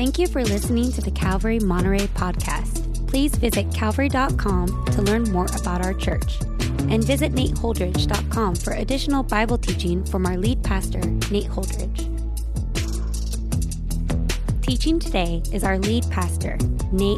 Thank you for listening to the Calvary Monterey podcast. Please visit calvary.com to learn more about our church. And visit nateholdridge.com for additional Bible teaching from our lead pastor, Nate Holdridge. Teaching today is our lead pastor, Nate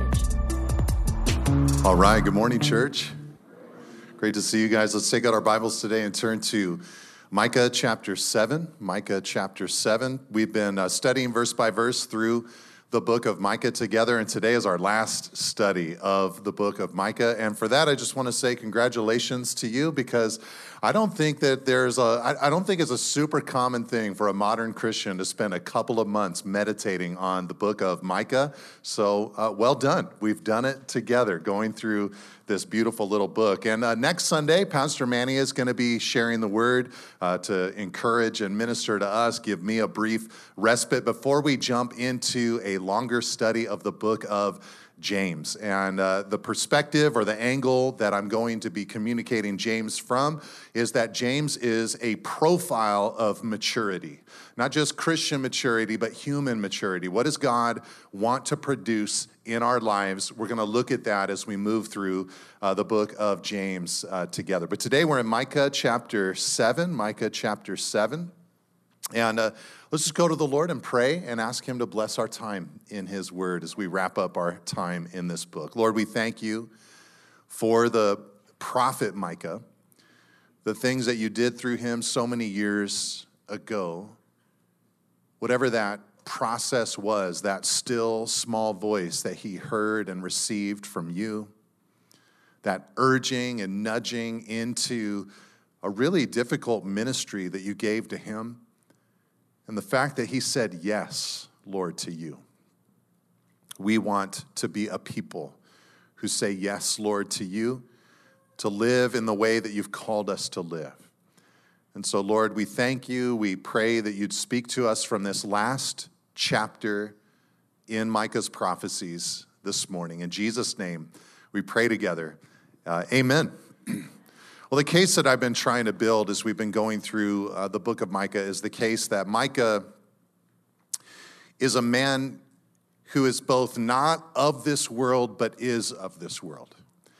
Holdridge. All right, good morning, church. Great to see you guys. Let's take out our Bibles today and turn to Micah chapter 7. Micah chapter 7. We've been studying verse by verse through the book of Micah together, and today is our last study of the book of Micah. And for that, I just want to say congratulations to you, because I don't think that I don't think it's a super common thing for a modern Christian to spend a couple of months meditating on the book of Micah. So well done. We've done it together, going through this beautiful little book. And next Sunday, Pastor Manny is going to be sharing the word to encourage and minister to us, give me a brief respite before we jump into a longer study of the book of James. And the perspective or the angle that I'm going to be communicating James from is that James is a profile of maturity. Not just Christian maturity, but human maturity. What does God want to produce in our lives? We're going to look at that as we move through the book of James together. But today we're in Micah chapter 7. Micah chapter 7. And let's just go to the Lord and pray and ask him to bless our time in his word as we wrap up our time in this book. Lord, we thank you for the prophet Micah, the things that you did through him so many years ago. Whatever that process was, that still small voice that he heard and received from you, that urging and nudging into a really difficult ministry that you gave to him, and the fact that he said, yes, Lord, to you. We want to be a people who say, yes, Lord, to you, to live in the way that you've called us to live. And so, Lord, we thank you. We pray that you'd speak to us from this last chapter in Micah's prophecies this morning. In Jesus' name, we pray together. Amen. Well, the case that I've been trying to build as we've been going through the book of Micah is the case that Micah is a man who is both not of this world, but is of this world.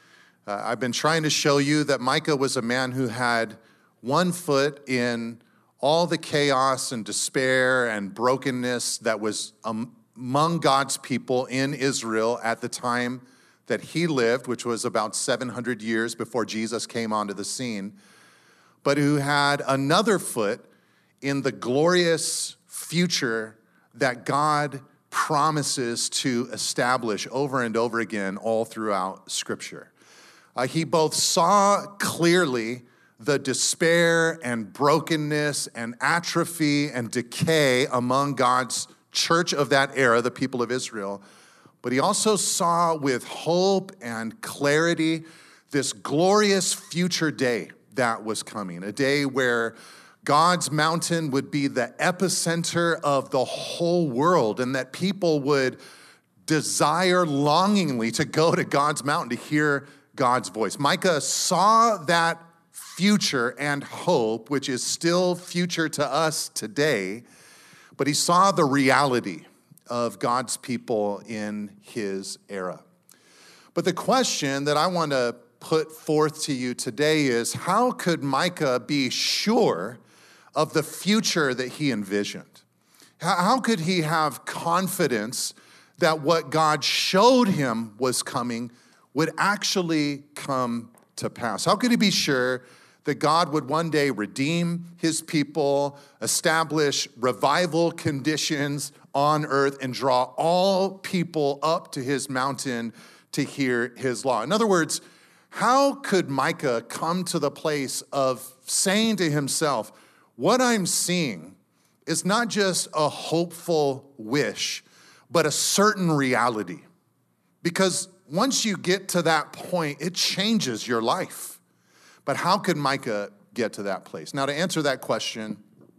I've been trying to show you that Micah was a man who had one foot in all the chaos and despair and brokenness that was among God's people in Israel at the time that he lived, which was about 700 years before Jesus came onto the scene, but who had another foot in the glorious future that God promises to establish over and over again all throughout Scripture. He both saw clearly the despair and brokenness and atrophy and decay among God's church of that era, the people of Israel, but he also saw with hope and clarity this glorious future day that was coming, a day where God's mountain would be the epicenter of the whole world, and that people would desire longingly to go to God's mountain to hear God's voice. Micah saw that future and hope, which is still future to us today, but he saw the reality of God's people in his era. But the question that I want to put forth to you today is, how could Micah be sure of the future that he envisioned? How could he have confidence that what God showed him was coming would actually come to pass? How could he be sure that God would one day redeem his people, establish revival conditions on earth, and draw all people up to his mountain to hear his law? In other words, how could Micah come to the place of saying to himself, what I'm seeing is not just a hopeful wish, but a certain reality? Because once you get to that point, it changes your life. But how could Micah get to that place? Now, to answer that question,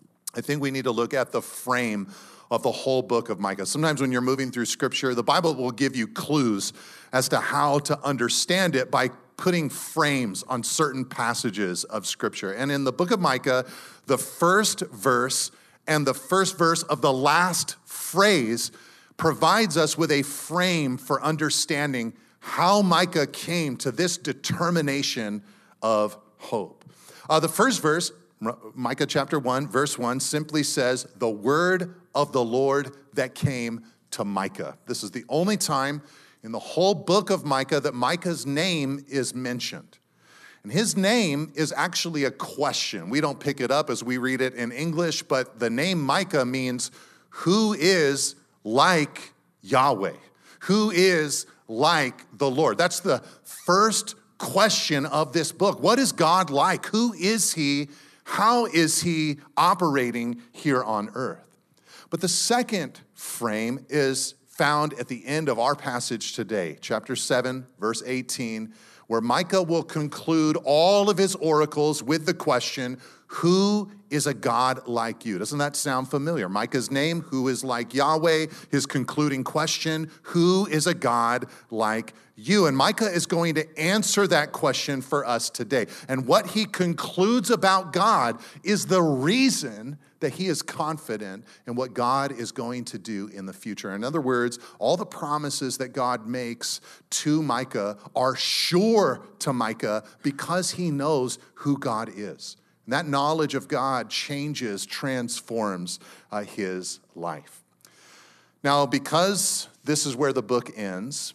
I think we need to look at the frame of the whole book of Micah. Sometimes when you're moving through Scripture, the Bible will give you clues as to how to understand it by putting frames on certain passages of Scripture. And in the book of Micah, the first verse and the first verse of the last phrase provides us with a frame for understanding how Micah came to this determination of hope. The first verse, Micah chapter 1, verse 1, simply says, the word of the Lord that came to Micah. This is the only time in the whole book of Micah that Micah's name is mentioned. And his name is actually a question. We don't pick it up as we read it in English, but the name Micah means who is like Yahweh? Who is like the Lord? That's the first question of this book. What is God like? Who is he? How is he operating here on earth? But the second frame is found at the end of our passage today, chapter 7, verse 18, where Micah will conclude all of his oracles with the question, who is a God like you? Doesn't that sound familiar? Micah's name, who is like Yahweh, his concluding question, who is a God like you? And Micah is going to answer that question for us today. And what he concludes about God is the reason that he is confident in what God is going to do in the future. In other words, all the promises that God makes to Micah are sure to Micah because he knows who God is. And that knowledge of God changes, transforms his life. Now, because this is where the book ends,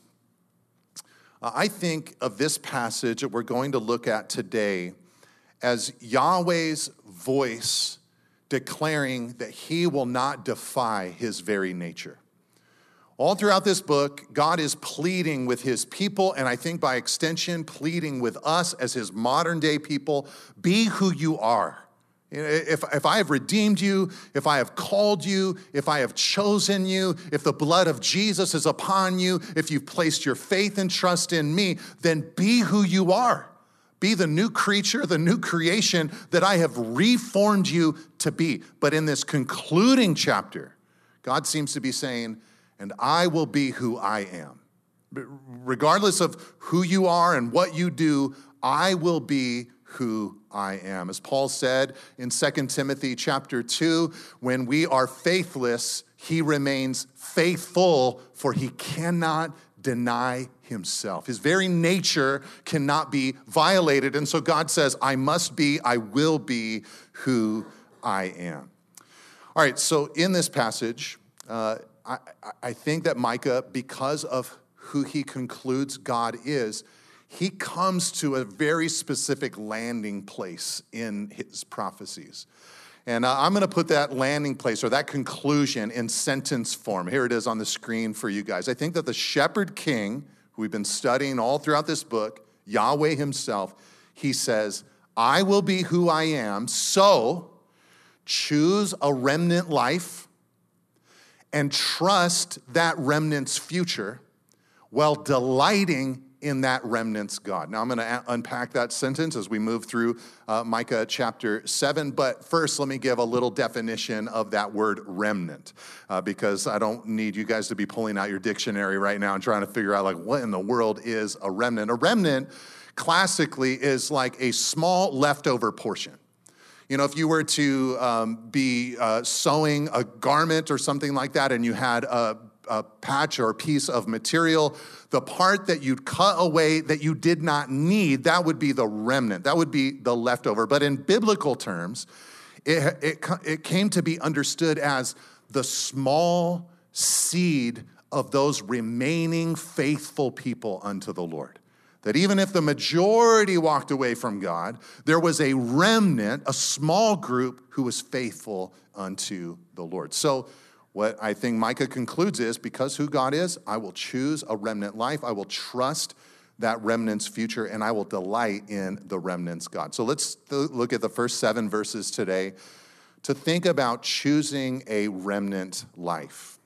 I think of this passage that we're going to look at today as Yahweh's voice declaring that he will not defy his very nature. All throughout this book, God is pleading with his people, and I think by extension, pleading with us as his modern day people, be who you are. If I have redeemed you, if I have called you, if I have chosen you, if the blood of Jesus is upon you, if you've placed your faith and trust in me, then be who you are. Be the new creature, the new creation that I have reformed you to be. But in this concluding chapter, God seems to be saying, and I will be who I am. Regardless of who you are and what you do, I will be who I am. As Paul said in 2 Timothy chapter 2, when we are faithless, he remains faithful, for he cannot deny himself. His very nature cannot be violated. And so God says, I must be, I will be who I am. All right, so in this passage, I think that Micah, because of who he concludes God is, he comes to a very specific landing place in his prophecies. And I'm going to put that landing place or that conclusion in sentence form. Here it is on the screen for you guys. I think that the shepherd king, who we've been studying all throughout this book, Yahweh himself, he says, I will be who I am, so choose a remnant life and trust that remnant's future while delighting in that remnant's God. Now, I'm going to unpack that sentence as we move through Micah chapter 7. But first, let me give a little definition of that word remnant, because I don't need you guys to be pulling out your dictionary right now and trying to figure out, like, what in the world is a remnant? A remnant, classically, is like a small leftover portion. You know, if you were to be sewing a garment or something like that, and you had a patch or a piece of material, the part that you'd cut away that you did not need, that would be the remnant. That would be the leftover. But in biblical terms, it came to be understood as the small seed of those remaining faithful people unto the Lord. That even if the majority walked away from God, there was a remnant, a small group who was faithful unto the Lord. So what I think Micah concludes is, because who God is, I will choose a remnant life. I will trust that remnant's future, and I will delight in the remnant's God. So let's look at the first 7 verses today to think about choosing a remnant life.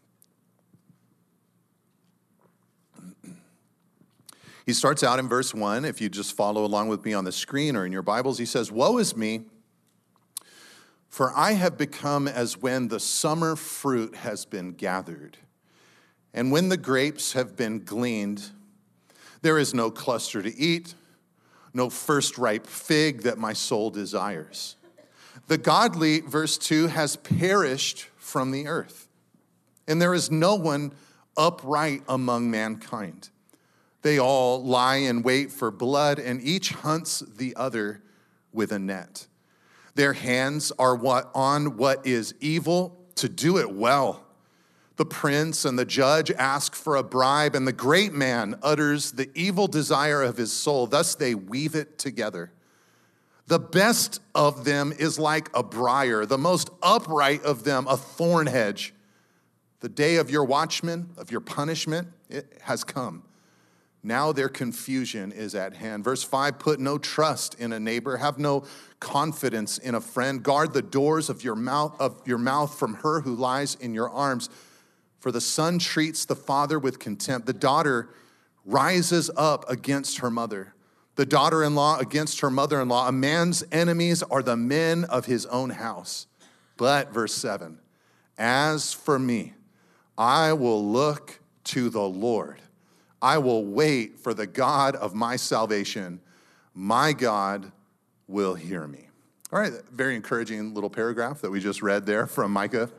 He starts out in verse 1. If you just follow along with me on the screen or in your Bibles, he says, "Woe is me, for I have become as when the summer fruit has been gathered, and when the grapes have been gleaned, there is no cluster to eat, no first ripe fig that my soul desires. The godly," verse 2, "has perished from the earth, and there is no one upright among mankind. They all lie in wait for blood, and each hunts the other with a net. Their hands are on what is evil to do it well. The prince and the judge ask for a bribe, and the great man utters the evil desire of his soul. Thus they weave it together. The best of them is like a briar, the most upright of them a thorn hedge. The day of your watchmen, of your punishment, it has come. Now their confusion is at hand. Verse 5, put no trust in a neighbor. Have no confidence in a friend. Guard the doors of your mouth from her who lies in your arms. For the son treats the father with contempt. The daughter rises up against her mother. The daughter-in-law against her mother-in-law. A man's enemies are the men of his own house. But, verse 7, as for me, I will look to the Lord. I will wait for the God of my salvation. My God will hear me. All right, very encouraging little paragraph that we just read there from Micah.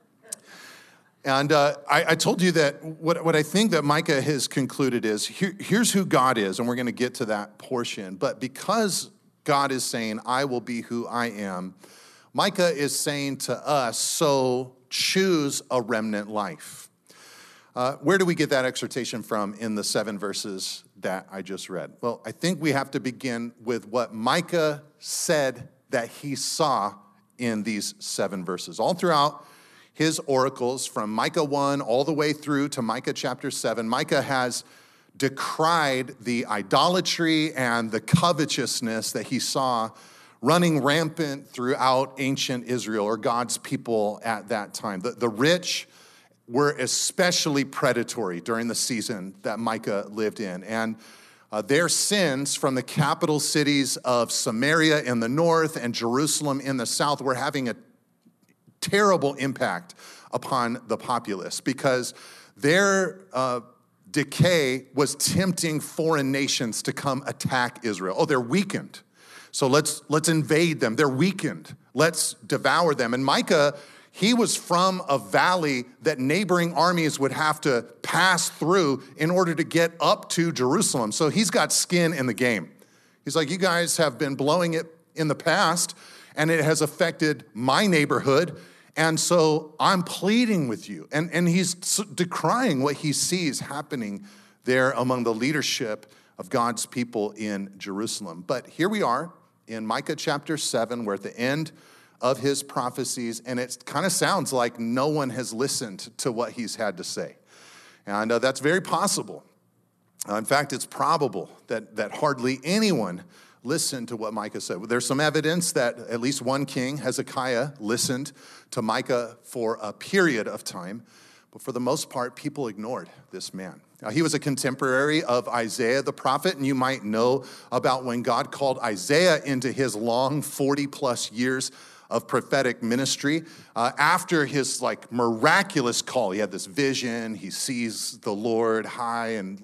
And I told you that what I think that Micah has concluded is, here's who God is, and we're going to get to that portion. But because God is saying, I will be who I am, Micah is saying to us, so choose a remnant life. Where do we get that exhortation from in the 7 verses that I just read? Well, I think we have to begin with what Micah said that he saw in these 7 verses. All throughout his oracles, from Micah 1 all the way through to Micah chapter 7, Micah has decried the idolatry and the covetousness that he saw running rampant throughout ancient Israel, or God's people at that time. The rich were especially predatory during the season that Micah lived in. And their sins from the capital cities of Samaria in the north and Jerusalem in the south were having a terrible impact upon the populace, because their decay was tempting foreign nations to come attack Israel. Oh, they're weakened, so let's invade them. They're weakened. Let's devour them. And Micah, he was from a valley that neighboring armies would have to pass through in order to get up to Jerusalem. So he's got skin in the game. He's like, you guys have been blowing it in the past, and it has affected my neighborhood, and so I'm pleading with you. And he's decrying what he sees happening there among the leadership of God's people in Jerusalem. But here we are in Micah chapter 7, we're at the end of his prophecies, and it kind of sounds like no one has listened to what he's had to say. And that's very possible. In fact, it's probable that hardly anyone listened to what Micah said. There's some evidence that at least one king, Hezekiah, listened to Micah for a period of time, but for the most part, people ignored this man. Now, he was a contemporary of Isaiah the prophet, and you might know about when God called Isaiah into his long 40-plus years of prophetic ministry. After his miraculous call, he had this vision. He sees the Lord high and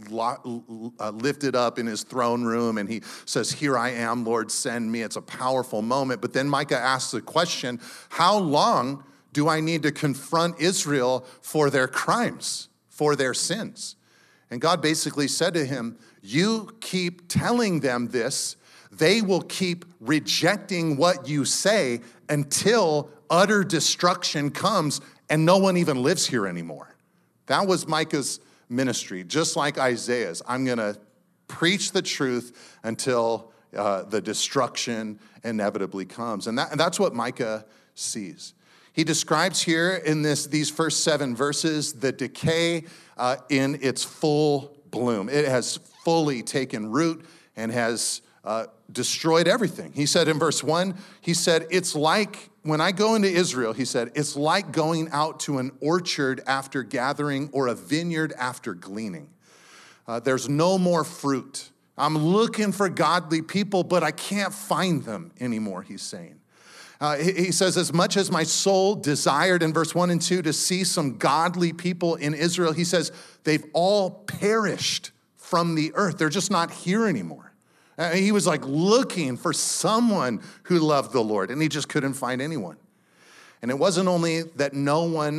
lifted up in his throne room, and he says, "Here I am, Lord, send me." It's a powerful moment. But then Micah asks the question, how long do I need to confront Israel for their crimes, for their sins? And God basically said to him, you keep telling them this, they will keep rejecting what you say until utter destruction comes and no one even lives here anymore. That was Micah's ministry, just like Isaiah's. I'm going to preach the truth until the destruction inevitably comes. And that's what Micah sees. He describes here in these first 7 verses the decay in its full bloom. It has fully taken root and has destroyed everything. He said in verse 1, he said, it's like, when I go into Israel, he said, it's like going out to an orchard after gathering or a vineyard after gleaning. There's no more fruit. I'm looking for godly people, but I can't find them anymore, he's saying. He says, as much as my soul desired in verse 1 and 2 to see some godly people in Israel, he says, they've all perished from the earth. They're just not here anymore. He was looking for someone who loved the Lord, and he just couldn't find anyone. And it wasn't only that no one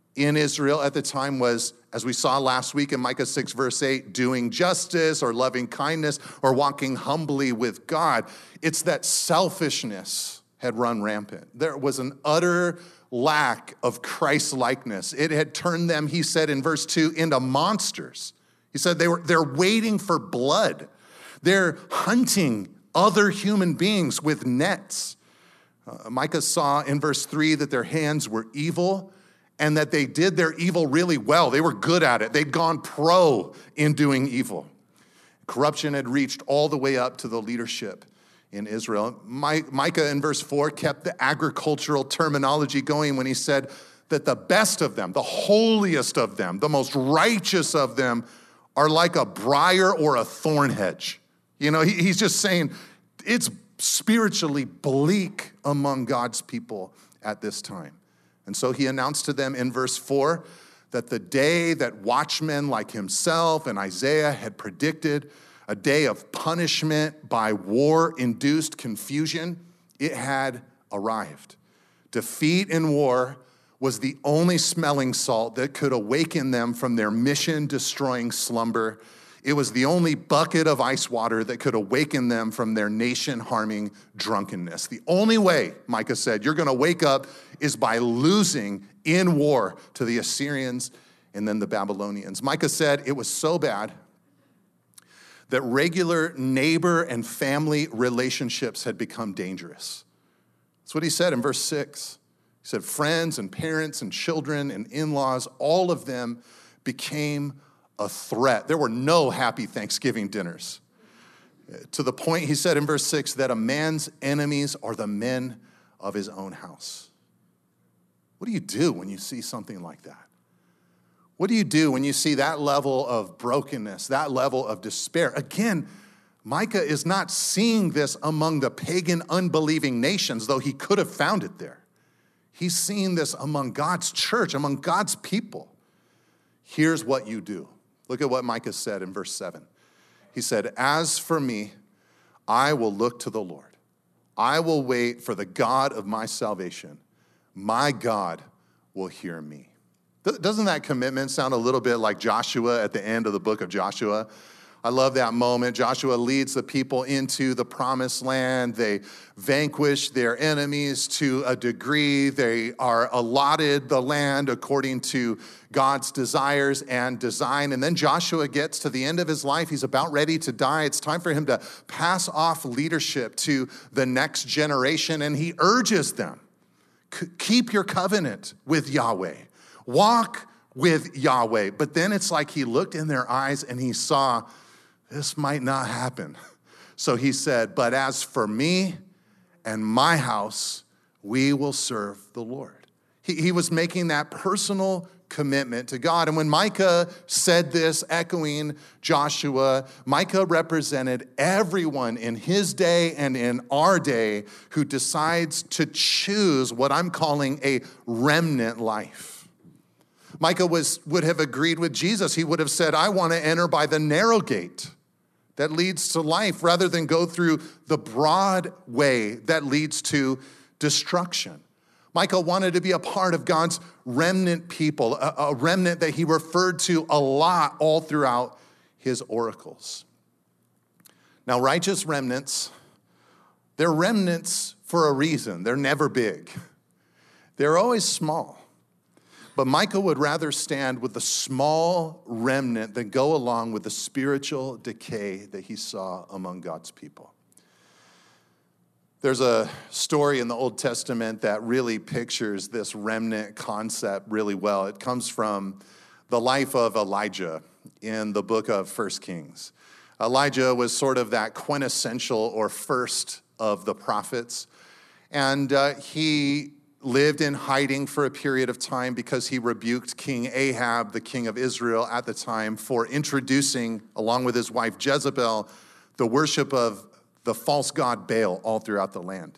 in Israel at the time was, as we saw last week in Micah 6, verse 8, doing justice or loving kindness or walking humbly with God. It's that selfishness had run rampant. There was an utter lack of Christ-likeness. It had turned them, he said in verse 2, into monsters. He said they're waiting for blood. They're hunting other human beings with nets. Micah saw in verse 3 that their hands were evil and that they did their evil really well. They were good at it. They'd gone pro in doing evil. Corruption had reached all the way up to the leadership in Israel. Micah in verse 4 kept the agricultural terminology going when he said that the best of them, the holiest of them, the most righteous of them are like a briar or a thorn hedge. You know, he's just saying it's spiritually bleak among God's people at this time. And so he announced to them in verse 4 that the day that watchmen like himself and Isaiah had predicted, a day of punishment by war-induced confusion, it had arrived. Defeat in war was the only smelling salt that could awaken them from their mission-destroying slumber. It was the only bucket of ice water that could awaken them from their nation-harming drunkenness. The only way, Micah said, you're going to wake up is by losing in war to the Assyrians and then the Babylonians. Micah said it was so bad that regular neighbor and family relationships had become dangerous. That's what he said in verse 6. He said friends and parents and children and in-laws, all of them became a threat. There were no happy Thanksgiving dinners. To the point, he said in verse 6, that a man's enemies are the men of his own house. What do you do when you see something like that? What do you do when you see that level of brokenness, that level of despair? Again, Micah is not seeing this among the pagan, unbelieving nations, though he could have found it there. He's seeing this among God's church, among God's people. Here's what you do. Look at what Micah said in verse 7. He said, as for me, I will look to the Lord. I will wait for the God of my salvation. My God will hear me. Doesn't that commitment sound a little bit like Joshua at the end of the book of Joshua? I love that moment. Joshua leads the people into the promised land. They vanquish their enemies to a degree. They are allotted the land according to God's desires and design. And then Joshua gets to the end of his life. He's about ready to die. It's time for him to pass off leadership to the next generation. And he urges them, keep your covenant with Yahweh. Walk with Yahweh. But then it's like he looked in their eyes and he saw, this might not happen. So he said, but as for me and my house, we will serve the Lord. He was making that personal commitment to God. And when Micah said this, echoing Joshua, Micah represented everyone in his day and in our day who decides to choose what I'm calling a remnant life. Micah would have agreed with Jesus. He would have said, I want to enter by the narrow gate that leads to life rather than go through the broad way that leads to destruction. Micah wanted to be a part of God's remnant people, a remnant that he referred to a lot all throughout his oracles. Now, righteous remnants, they're remnants for a reason. They're never big. They're always small. But Micah would rather stand with the small remnant than go along with the spiritual decay that he saw among God's people. There's a story in the Old Testament that really pictures this remnant concept really well. It comes from the life of Elijah in the book of 1 Kings. Elijah was sort of that quintessential or first of the prophets. And he lived in hiding for a period of time because he rebuked King Ahab, the king of Israel at the time, for introducing, along with his wife Jezebel, the worship of the false god Baal all throughout the land.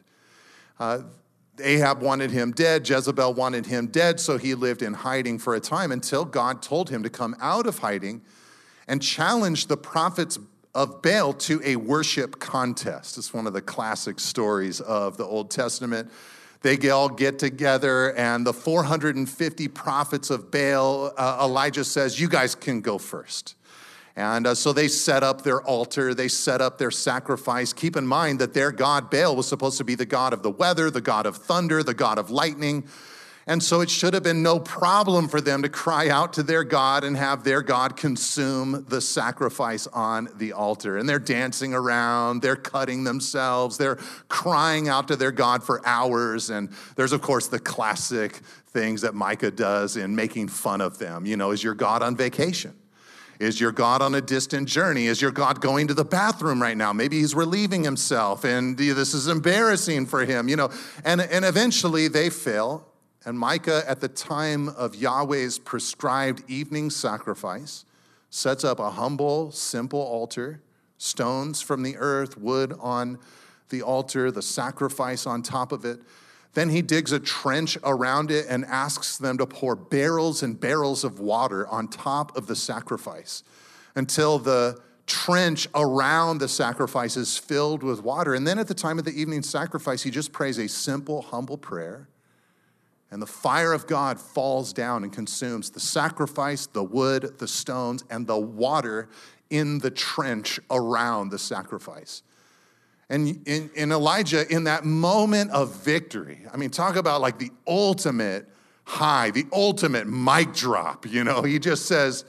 Ahab wanted him dead, Jezebel wanted him dead, so he lived in hiding for a time until God told him to come out of hiding and challenge the prophets of Baal to a worship contest. It's one of the classic stories of the Old Testament. they all get together, and the 450 prophets of Baal, Elijah says, you guys can go first. And so they set up their altar, they set up their sacrifice. Keep in mind that their god, Baal, was supposed to be the god of the weather, the god of thunder, the god of lightning. And so it should have been no problem for them to cry out to their God and have their God consume the sacrifice on the altar. And they're dancing around, they're cutting themselves, they're crying out to their God for hours. And there's, of course, the classic things that Micah does in making fun of them. You know, is your God on vacation? Is your God on a distant journey? Is your God going to the bathroom right now? Maybe he's relieving himself, and this is embarrassing for him, you know. And eventually they fail. And Micah, at the time of Yahweh's prescribed evening sacrifice, sets up a humble, simple altar, stones from the earth, wood on the altar, the sacrifice on top of it. Then he digs a trench around it and asks them to pour barrels and barrels of water on top of the sacrifice until the trench around the sacrifice is filled with water. And then at the time of the evening sacrifice, he just prays a simple, humble prayer. And the fire of God falls down and consumes the sacrifice, the wood, the stones, and the water in the trench around the sacrifice. And in Elijah, in that moment of victory, I mean, talk about like the ultimate high, the ultimate mic drop, you know, he just says,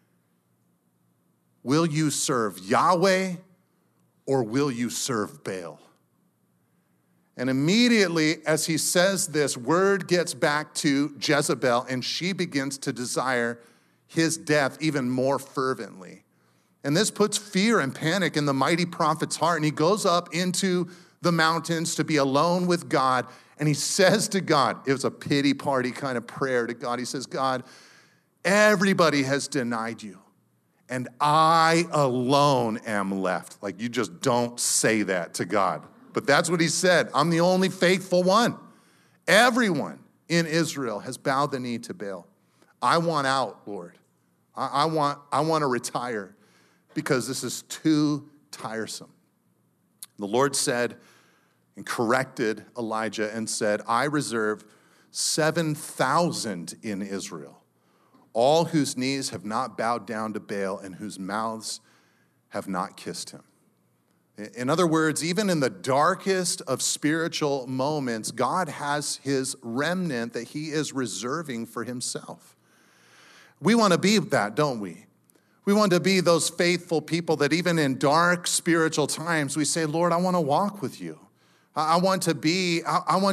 will you serve Yahweh or will you serve Baal? And immediately as he says this, word gets back to Jezebel, and she begins to desire his death even more fervently. And this puts fear and panic in the mighty prophet's heart. And he goes up into the mountains to be alone with God. And he says to God, it was a pity party kind of prayer to God. He says, God, everybody has denied you, and I alone am left. Like, you just don't say that to God. But that's what he said. I'm the only faithful one. Everyone in Israel has bowed the knee to Baal. I want out, Lord. I want to retire because this is too tiresome. The Lord said and corrected Elijah and said, I reserve 7,000 in Israel, all whose knees have not bowed down to Baal and whose mouths have not kissed him. In other words, even in the darkest of spiritual moments, God has his remnant that he is reserving for himself. We want to be that, don't we? We want to be those faithful people that even in dark spiritual times, we say, Lord, I want to walk with you. I want to be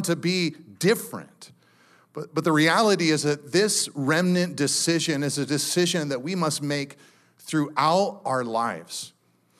different. But the reality is that this remnant decision is a decision that we must make throughout our lives.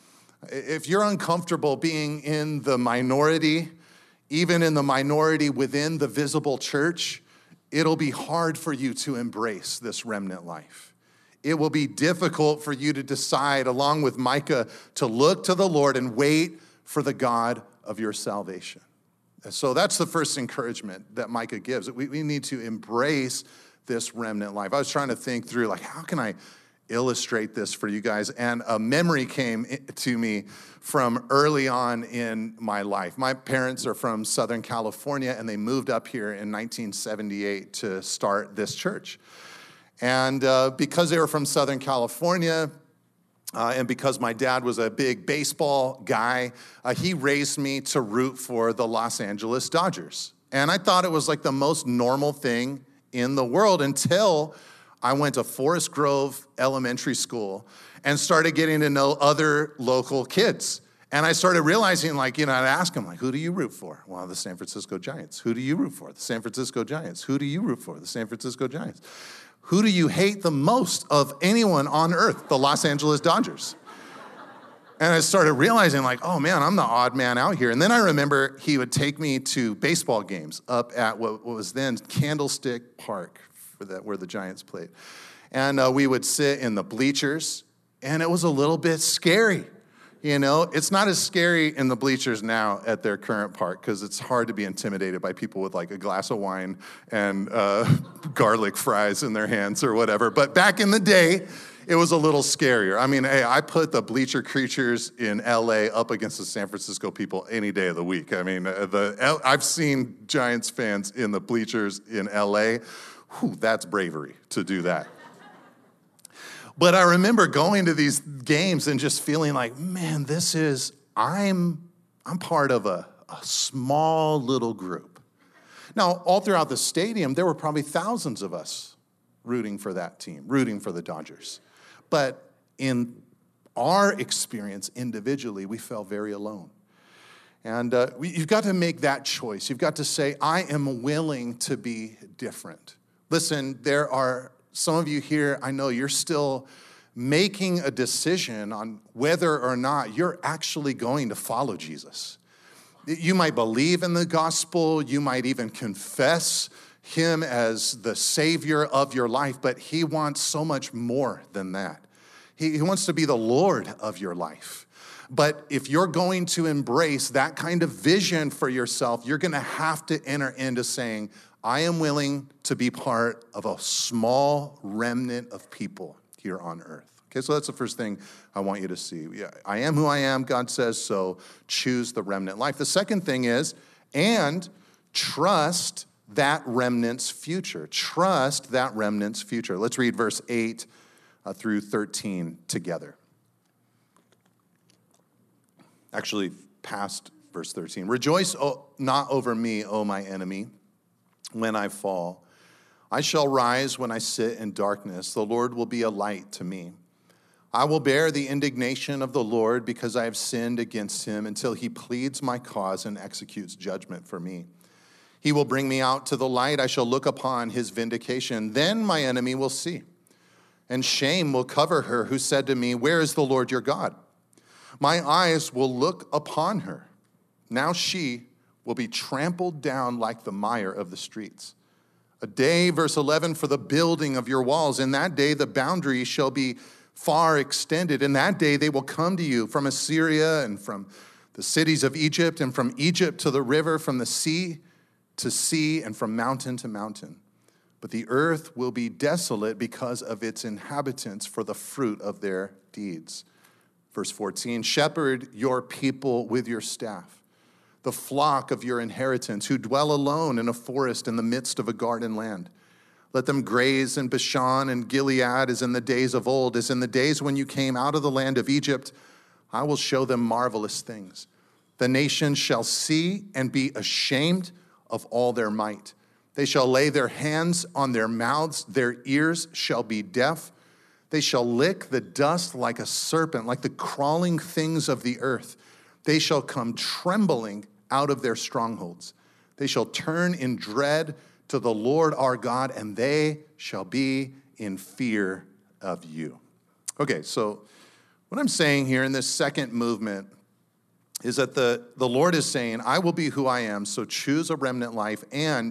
If you're uncomfortable being in the minority, even in the minority within the visible church, it'll be hard for you to embrace this remnant life. It will be difficult for you to decide, along with Micah, to look to the Lord and wait for the God of your salvation. So that's the first encouragement that Micah gives. We need to embrace this remnant life. I was trying to think through, like, how can I illustrate this for you guys? And a memory came to me from early on in my life. My parents are from Southern California, and they moved up here in 1978 to start this church. And because they were from Southern California, and because my dad was a big baseball guy, he raised me to root for the Los Angeles Dodgers. And I thought it was like the most normal thing in the world until I went to Forest Grove Elementary School and started getting to know other local kids. And I started realizing, like, you know, I'd ask them, like, who do you root for? Well, the San Francisco Giants. Who do you root for? The San Francisco Giants. Who do you root for? The San Francisco Giants. Who do you hate the most of anyone on earth? The Los Angeles Dodgers. And I started realizing, like, oh man, I'm the odd man out here. And then I remember he would take me to baseball games up at what was then Candlestick Park, where the Giants played. And we would sit in the bleachers, and it was a little bit scary. You know, it's not as scary in the bleachers now at their current park because it's hard to be intimidated by people with like a glass of wine and garlic fries in their hands or whatever. But back in the day, it was a little scarier. I mean, hey, I put the Bleacher Creatures in LA up against the San Francisco people any day of the week. I mean, I've seen Giants fans in the bleachers in LA. Whew, that's bravery to do that. But I remember going to these games and just feeling like, man, I'm part of a small little group. Now, all throughout the stadium, there were probably thousands of us rooting for that team, rooting for the Dodgers. But in our experience individually, we felt very alone. And you've got to make that choice. You've got to say, I am willing to be different. Listen, there are some of you here, I know you're still making a decision on whether or not you're actually going to follow Jesus. You might believe in the gospel, you might even confess him as the Savior of your life, but he wants so much more than that. He wants to be the Lord of your life. But if you're going to embrace that kind of vision for yourself, you're going to have to enter into saying, I am willing to be part of a small remnant of people here on earth. Okay, so that's the first thing I want you to see. Yeah, I am who I am, God says, so choose the remnant life. The second thing is, and trust that remnant's future. Trust that remnant's future. Let's read verse 8 through 13 together. Actually, past verse 13. Rejoice not over me, O my enemy, when I fall. I shall rise when I sit in darkness. The Lord will be a light to me. I will bear the indignation of the Lord because I have sinned against him until he pleads my cause and executes judgment for me. He will bring me out to the light. I shall look upon his vindication. Then my enemy will see, and shame will cover her who said to me, where is the Lord your God? My eyes will look upon her. Now she will be trampled down like the mire of the streets. A day, verse 11, for the building of your walls. In that day the boundary shall be far extended. In that day they will come to you from Assyria and from the cities of Egypt and from Egypt to the river, from the sea to sea and from mountain to mountain. But the earth will be desolate because of its inhabitants for the fruit of their deeds. Verse 14, shepherd your people with your staff, the flock of your inheritance, who dwell alone in a forest in the midst of a garden land. Let them graze in Bashan and Gilead as in the days of old, as in the days when you came out of the land of Egypt. I will show them marvelous things. The nations shall see and be ashamed of all their might. They shall lay their hands on their mouths. Their ears shall be deaf. They shall lick the dust like a serpent, like the crawling things of the earth. They shall come trembling out of their strongholds. They shall turn in dread to the Lord our God, and they shall be in fear of you. Okay, so what I'm saying here in this second movement is that the Lord is saying, I will be who I am, so choose a remnant life and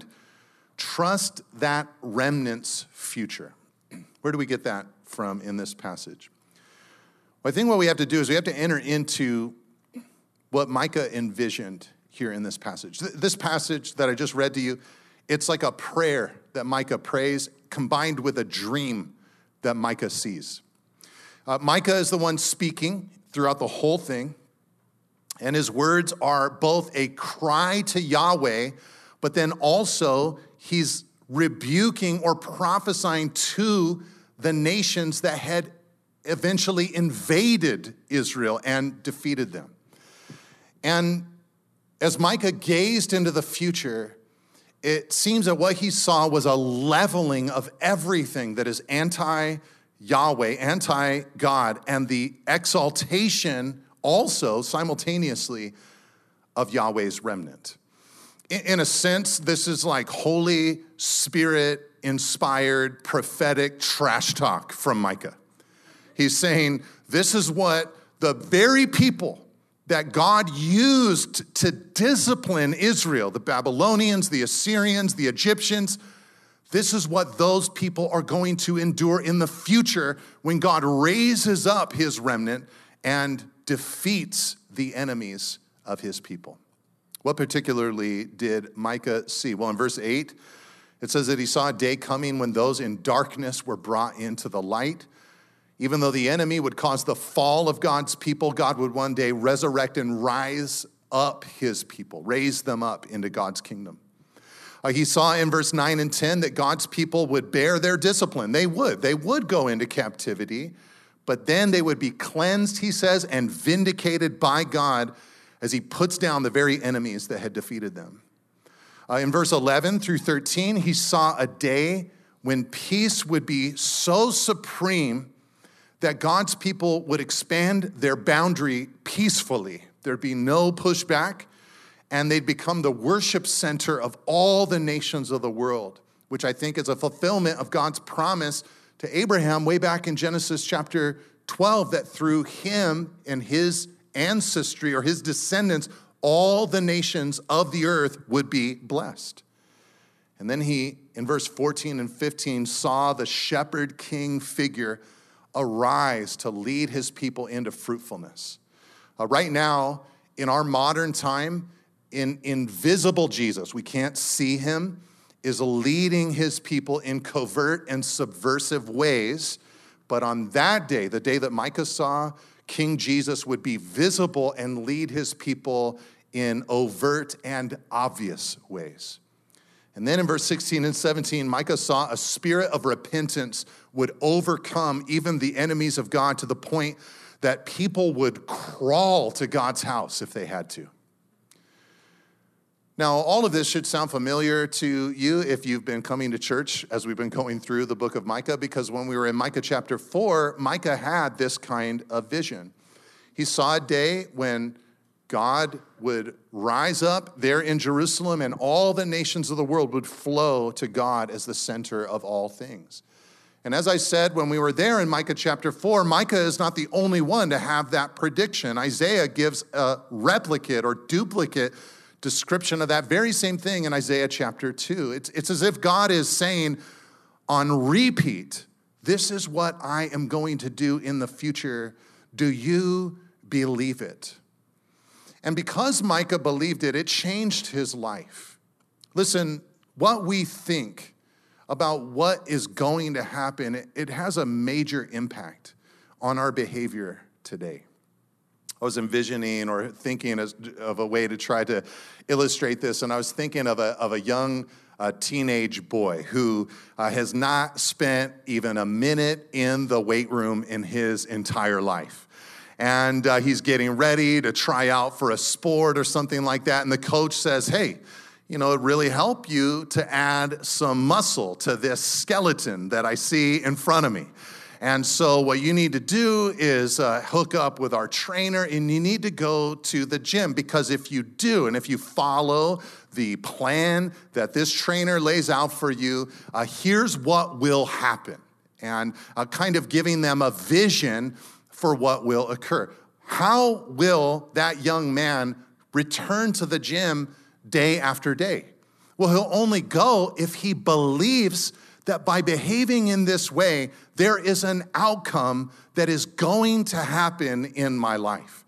trust that remnant's future. Where do we get that from in this passage? Well, I think what we have to do is we have to enter into what Micah envisioned here in this passage. This passage that I just read to you, it's like a prayer that Micah prays combined with a dream that Micah sees. Micah is the one speaking throughout the whole thing, and his words are both a cry to Yahweh, but then also he's rebuking or prophesying to the nations that had eventually invaded Israel and defeated them. And as Micah gazed into the future, it seems that what he saw was a leveling of everything that is anti-Yahweh, anti-God, and the exaltation also simultaneously of Yahweh's remnant. In a sense, this is like Holy Spirit-inspired prophetic trash talk from Micah. He's saying, this is what the very people that God used to discipline Israel, the Babylonians, the Assyrians, the Egyptians, this is what those people are going to endure in the future when God raises up his remnant and defeats the enemies of his people. What particularly did Micah see? Well, in verse 8, it says that he saw a day coming when those in darkness were brought into the light. Even though the enemy would cause the fall of God's people, God would one day resurrect and rise up his people, raise them up into God's kingdom. He saw in verse 9 and 10 that God's people would bear their discipline. They would go into captivity, but then they would be cleansed, he says, and vindicated by God as he puts down the very enemies that had defeated them. In verse 11 through 13, he saw a day when peace would be so supreme that God's people would expand their boundary peacefully. There'd be no pushback, and they'd become the worship center of all the nations of the world, which I think is a fulfillment of God's promise to Abraham way back in Genesis chapter 12, that through him and his ancestry or his descendants, all the nations of the earth would be blessed. And then he, in verse 14 and 15, saw the shepherd king figure arise to lead his people into fruitfulness. Right now, in our modern time, invisible Jesus, we can't see him, is leading his people in covert and subversive ways. But on that day, the day that Micah saw, King Jesus would be visible and lead his people in overt and obvious ways. And then in verse 16 and 17, Micah saw a spirit of repentance would overcome even the enemies of God to the point that people would crawl to God's house if they had to. Now, all of this should sound familiar to you if you've been coming to church as we've been going through the book of Micah, because when we were in Micah chapter 4, Micah had this kind of vision. He saw a day when God would rise up there in Jerusalem and all the nations of the world would flow to God as the center of all things. And as I said, when we were there in Micah chapter 4, Micah is not the only one to have that prediction. Isaiah gives a replicate or duplicate description of that very same thing in Isaiah chapter 2. It's as if God is saying on repeat, this is what I am going to do in the future. Do you believe it? And because Micah believed it, it changed his life. Listen, what we think about what is going to happen, it has a major impact on our behavior today. I was envisioning or thinking of a way to try to illustrate this, and I was thinking of a young teenage boy who has not spent even a minute in the weight room in his entire life. And he's getting ready to try out for a sport or something like that, and the coach says, hey, you know, it'd really help you to add some muscle to this skeleton that I see in front of me. And so what you need to do is hook up with our trainer, and you need to go to the gym, because if you do, and if you follow the plan that this trainer lays out for you, here's what will happen. And kind of giving them a vision for what will occur. How will that young man return to the gym day after day? Well, he'll only go if he believes that by behaving in this way, there is an outcome that is going to happen in my life.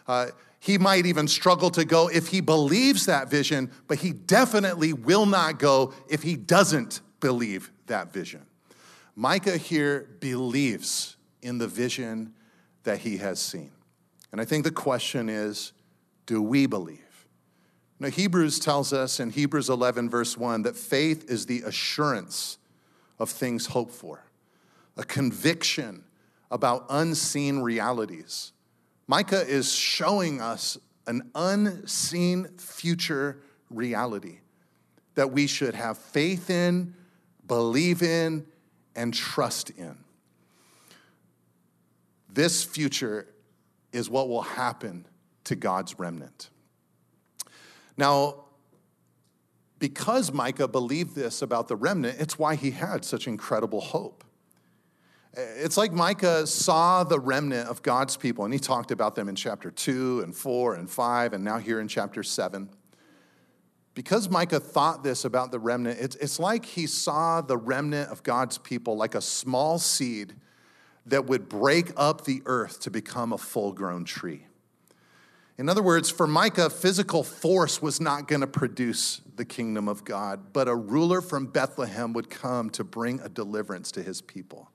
He might even struggle to go if he believes that vision, but he definitely will not go if he doesn't believe that vision. Micah here believes in the vision that he has seen. And I think the question is, do we believe? Now, Hebrews tells us in Hebrews 11, verse 1, that faith is the assurance of things hoped for, a conviction about unseen realities. Micah is showing us an unseen future reality that we should have faith in, believe in, and trust in. This future is what will happen to God's remnant. Now, because Micah believed this about the remnant, it's why he had such incredible hope. It's like Micah saw the remnant of God's people, and he talked about them in chapter 2 and 4 and 5, and now here in chapter 7. Because Micah thought this about the remnant, it's like he saw the remnant of God's people like a small seed that would break up the earth to become a full-grown tree. In other words, for Micah, physical force was not going to produce the kingdom of God, but a ruler from Bethlehem would come to bring a deliverance to his people.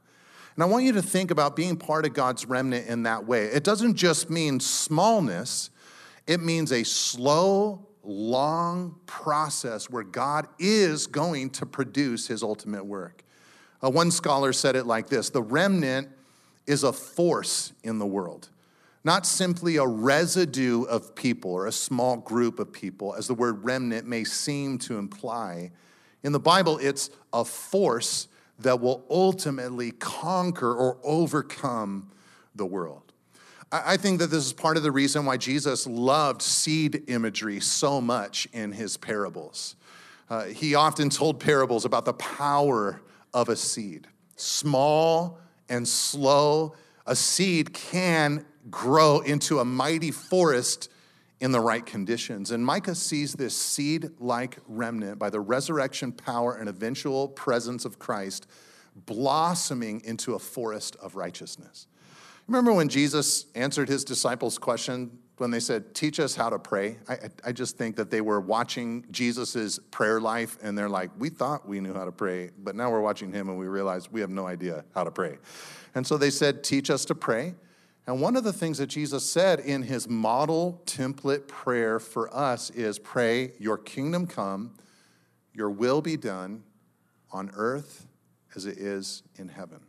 And I want you to think about being part of God's remnant in that way. It doesn't just mean smallness. It means a slow, long process where God is going to produce his ultimate work. One scholar said it like this: the remnant is a force in the world, not simply a residue of people or a small group of people, as the word remnant may seem to imply. In the Bible, it's a force that will ultimately conquer or overcome the world. I think that this is part of the reason why Jesus loved seed imagery so much in his parables. He often told parables about the power of a seed. Small and slow, a seed can grow into a mighty forest in the right conditions. And Micah sees this seed-like remnant by the resurrection power and eventual presence of Christ blossoming into a forest of righteousness. Remember when Jesus answered his disciples' question when they said, teach us how to pray? I just think that they were watching Jesus's prayer life and they're like, we thought we knew how to pray, but now we're watching him and we realize we have no idea how to pray. And so they said, teach us to pray. And one of the things that Jesus said in his model template prayer for us is pray, your kingdom come, your will be done on earth as it is in heaven.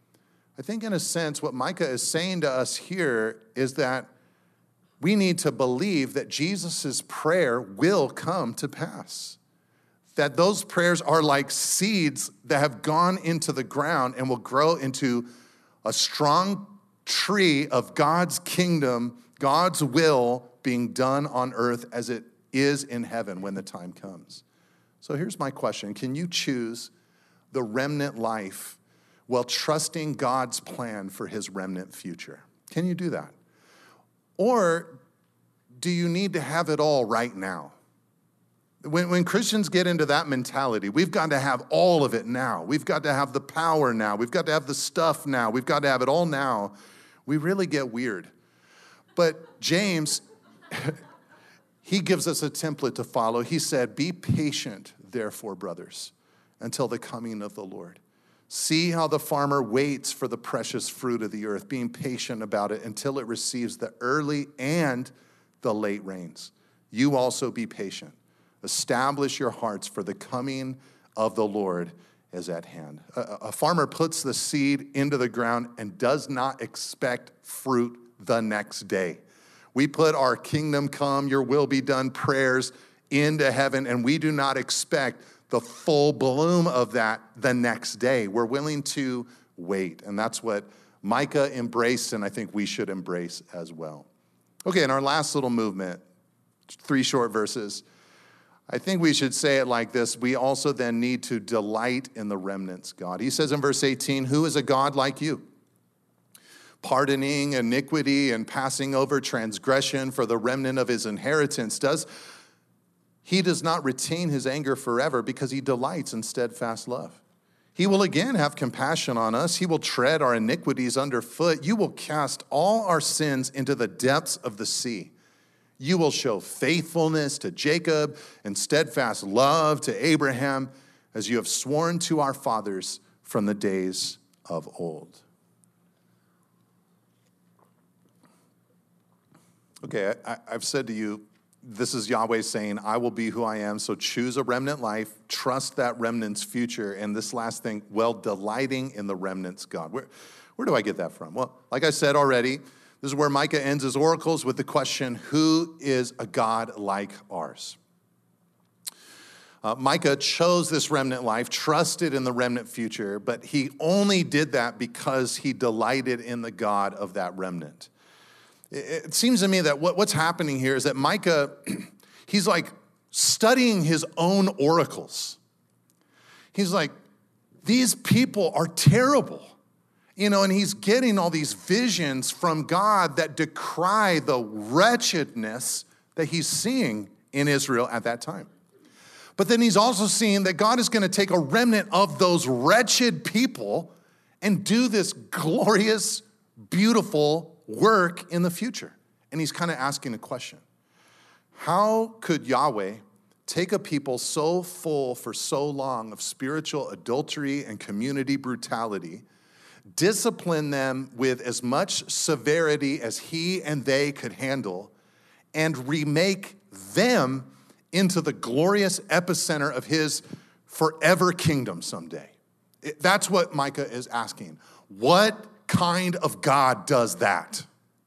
I think in a sense what Micah is saying to us here is that we need to believe that Jesus' prayer will come to pass. That those prayers are like seeds that have gone into the ground and will grow into a strong tree of God's kingdom, God's will being done on earth as it is in heaven when the time comes. So here's my question. Can you choose the remnant life while trusting God's plan for his remnant future? Can you do that? Or do you need to have it all right now? When Christians get into that mentality, we've got to have all of it now. We've got to have the power now. We've got to have the stuff now. We've got to have it all now. We really get weird. But James, he gives us a template to follow. He said, be patient, therefore, brothers, until the coming of the Lord. See how the farmer waits for the precious fruit of the earth, being patient about it until it receives the early and the late rains. You also be patient. Establish your hearts, for the coming of the Lord is at hand. A farmer puts the seed into the ground and does not expect fruit the next day. We put our kingdom come, your will be done prayers into heaven, and we do not expect the full bloom of that the next day. We're willing to wait, and that's what Micah embraced, and I think we should embrace as well. Okay, in our last little movement, 3 short verses, I think we should say it like this. We also then need to delight in the remnant's God. He says in verse 18, who is a God like you? Pardoning iniquity and passing over transgression for the remnant of his inheritance. He does not retain his anger forever because he delights in steadfast love. He will again have compassion on us. He will tread our iniquities underfoot. You will cast all our sins into the depths of the sea. You will show faithfulness to Jacob and steadfast love to Abraham, as you have sworn to our fathers from the days of old. Okay, I've said to you, this is Yahweh saying, I will be who I am, so choose a remnant life, trust that remnant's future, and this last thing, well, delighting in the remnant's God. Where do I get that from? Well, like I said already, this is where Micah ends his oracles with the question, who is a God like ours? Micah chose this remnant life, trusted in the remnant future, but he only did that because he delighted in the God of that remnant. It seems to me that what's happening here is that Micah, he's like studying his own oracles. He's like, these people are terrible. And he's getting all these visions from God that decry the wretchedness that he's seeing in Israel at that time. But then he's also seeing that God is going to take a remnant of those wretched people and do this glorious, beautiful work in the future. And he's kind of asking a question. How could Yahweh take a people so full for so long of spiritual adultery and community brutality, discipline them with as much severity as he and they could handle, and remake them into the glorious epicenter of his forever kingdom someday. That's what Micah is asking. What kind of God does that?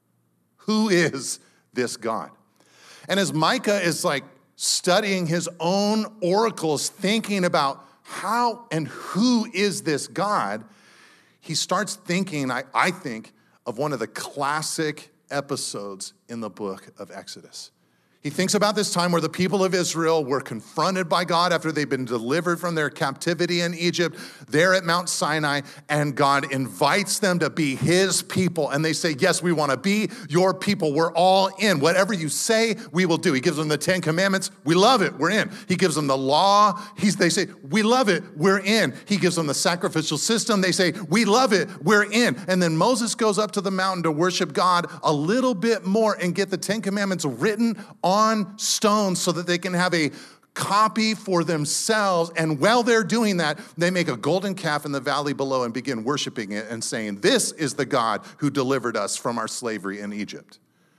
Who is this God? And as Micah is like studying his own oracles, thinking about how and who is this God, he starts thinking, I think, of one of the classic episodes in the book of Exodus. He thinks about this time where the people of Israel were confronted by God after they'd been delivered from their captivity in Egypt. They're at Mount Sinai, and God invites them to be his people. And they say, yes, we want to be your people. We're all in. Whatever you say, we will do. He gives them the 10 Commandments. We love it. We're in. He gives them the law. They say, we love it. We're in. He gives them the sacrificial system. They say, we love it. We're in. And then Moses goes up to the mountain to worship God a little bit more and get the 10 Commandments written on stones so that they can have a copy for themselves. And while they're doing that, they make a golden calf in the valley below and begin worshiping it and saying, this is the God who delivered us from our slavery in Egypt.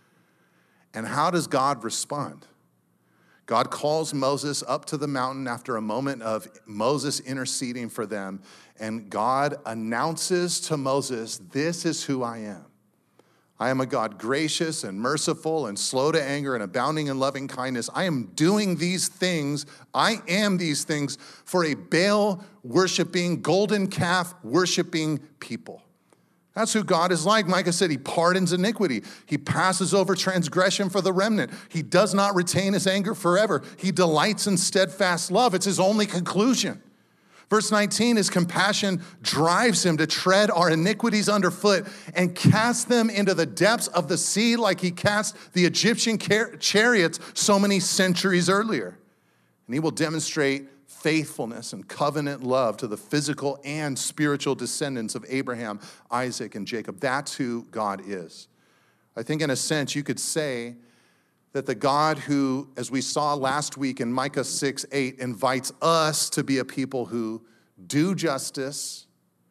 And how does God respond? God calls Moses up to the mountain after a moment of Moses interceding for them. And God announces to Moses, this is who I am. I am a God gracious and merciful and slow to anger and abounding in loving kindness. I am doing these things. I am these things for a Baal worshiping, golden calf worshiping people. That's who God is like. Micah said he pardons iniquity. He passes over transgression for the remnant. He does not retain his anger forever. He delights in steadfast love. It's his only conclusion. Verse 19, his compassion drives him to tread our iniquities underfoot and cast them into the depths of the sea like he cast the Egyptian chariots so many centuries earlier. And he will demonstrate faithfulness and covenant love to the physical and spiritual descendants of Abraham, Isaac, and Jacob. That's who God is. I think in a sense you could say that the God who, as we saw last week in Micah 6:8, invites us to be a people who do justice,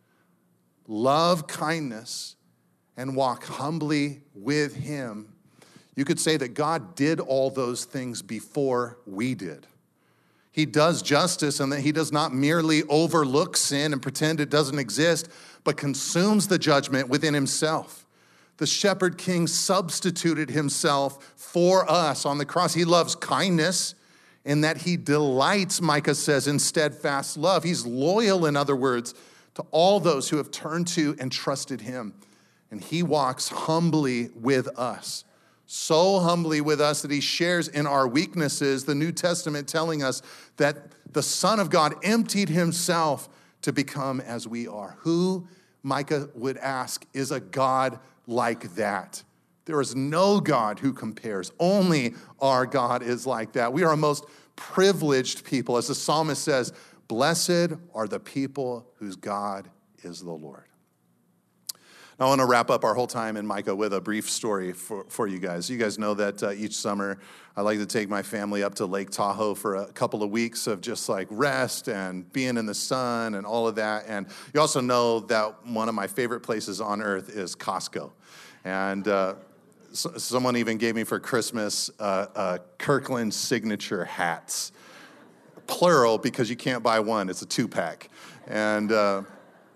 love kindness, and walk humbly with him. You could say that God did all those things before we did. He does justice, and that he does not merely overlook sin and pretend it doesn't exist, but consumes the judgment within himself. The shepherd king substituted himself for us on the cross. He loves kindness in that he delights, Micah says, in steadfast love. He's loyal, in other words, to all those who have turned to and trusted him. And he walks humbly with us. So humbly with us that he shares in our weaknesses. The New Testament telling us that the Son of God emptied himself to become as we are. Who, Micah would ask, is a God like that? There is no God who compares. Only our God is like that. We are a most privileged people. As the psalmist says, blessed are the people whose God is the Lord. Now, I want to wrap up our whole time in Micah with a brief story for you guys. You guys know that each summer I like to take my family up to Lake Tahoe for a couple of weeks of just like rest and being in the sun and all of that. And you also know that one of my favorite places on earth is Costco. And someone even gave me for Christmas Kirkland signature hats. Plural, because you can't buy one. It's a 2-pack. And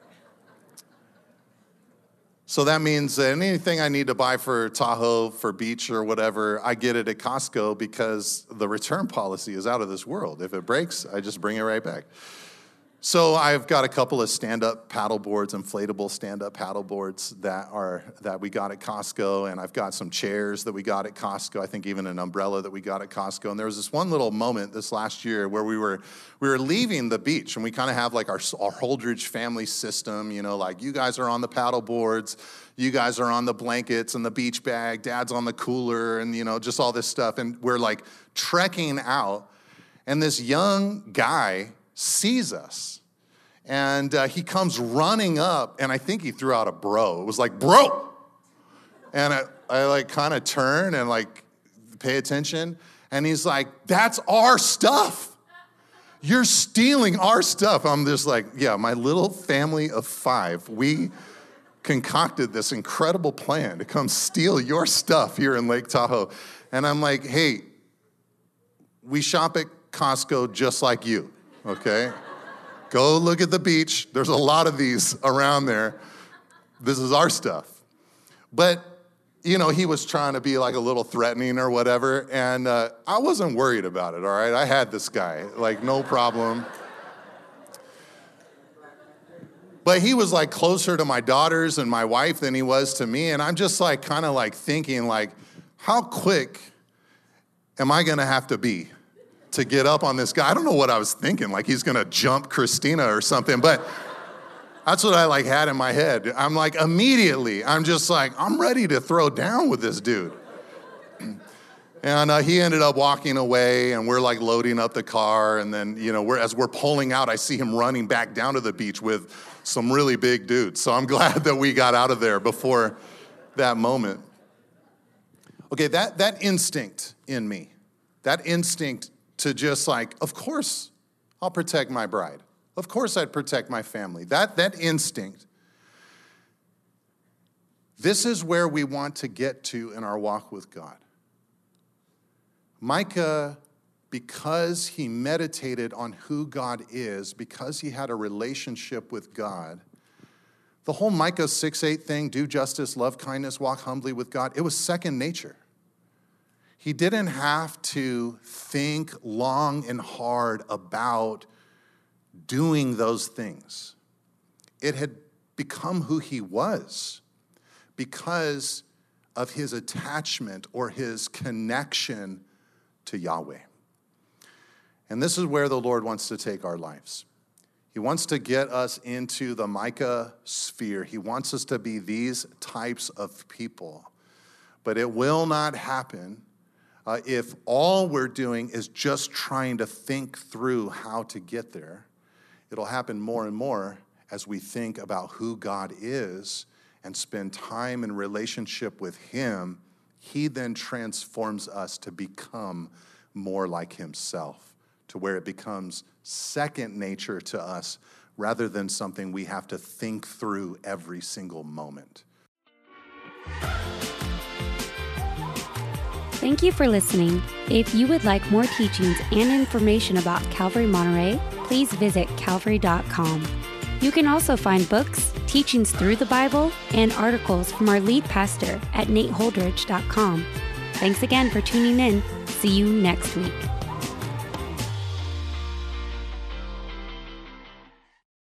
so that means that anything I need to buy for Tahoe, for beach or whatever, I get it at Costco because the return policy is out of this world. If it breaks, I just bring it right back. So I've got a couple of stand-up paddle boards, inflatable stand-up paddle boards that we got at Costco, and I've got some chairs that we got at Costco. I think even an umbrella that we got at Costco. And there was this one little moment this last year where we were leaving the beach, and we kind of have like our Holdridge family system, you know, like you guys are on the paddle boards, you guys are on the blankets and the beach bag, Dad's on the cooler, and you know, just all this stuff. And we're like trekking out, and this young guy sees us, and he comes running up, and I think he threw out a bro. It was like, bro! And I like kind of turn and like pay attention, and he's like, that's our stuff. You're stealing our stuff. I'm just like, yeah, my little family of 5, we concocted this incredible plan to come steal your stuff here in Lake Tahoe. And I'm like, hey, we shop at Costco just like you, okay? Go look at the beach. There's a lot of these around there. This is our stuff. But, you know, he was trying to be like a little threatening or whatever, and I wasn't worried about it, all right? I had this guy, like, no problem. But he was like closer to my daughters and my wife than he was to me, and I'm just like kind of like thinking like, how quick am I gonna have to be to get up on this guy? I don't know what I was thinking, like he's gonna jump Christina or something, but that's what I like had in my head. I'm like, immediately, I'm just like, I'm ready to throw down with this dude. And he ended up walking away, and we're like loading up the car, and then, you know, as we're pulling out, I see him running back down to the beach with some really big dudes. So I'm glad that we got out of there before that moment. Okay, that instinct in me, that instinct to just like, of course, I'll protect my bride. Of course I'd protect my family. That instinct. This is where we want to get to in our walk with God. Micah, because he meditated on who God is, because he had a relationship with God, the whole Micah 6:8 thing, do justice, love kindness, walk humbly with God, it was second nature. He didn't have to think long and hard about doing those things. It had become who he was because of his attachment or his connection to Yahweh. And this is where the Lord wants to take our lives. He wants to get us into the Micah sphere. He wants us to be these types of people. But it will not happen if all we're doing is just trying to think through how to get there. It'll happen more and more as we think about who God is and spend time in relationship with him. He then transforms us to become more like himself, to where it becomes second nature to us rather than something we have to think through every single moment. Thank you for listening. If you would like more teachings and information about Calvary Monterey, please visit calvary.com. You can also find books, teachings through the Bible, and articles from our lead pastor at nateholdridge.com. Thanks again for tuning in. See you next week.